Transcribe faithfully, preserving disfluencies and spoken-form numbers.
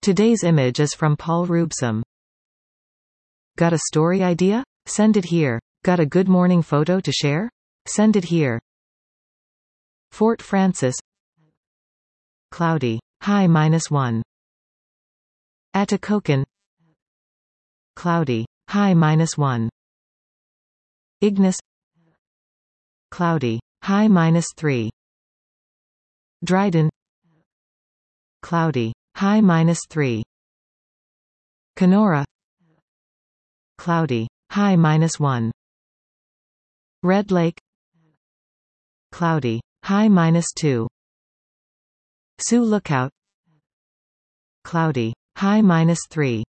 Today's image is from Paul Robeson. Got a story idea? Send it here. Got a good morning photo to share? Send it here. Fort Frances. Cloudy. High minus one. Atikokan. Cloudy. High minus one. Ignis. Cloudy. High minus three. Dryden. Cloudy. High minus three. Kenora. Cloudy. High minus one. Red Lake. Cloudy. High minus two. Sioux Lookout. Cloudy. High minus three.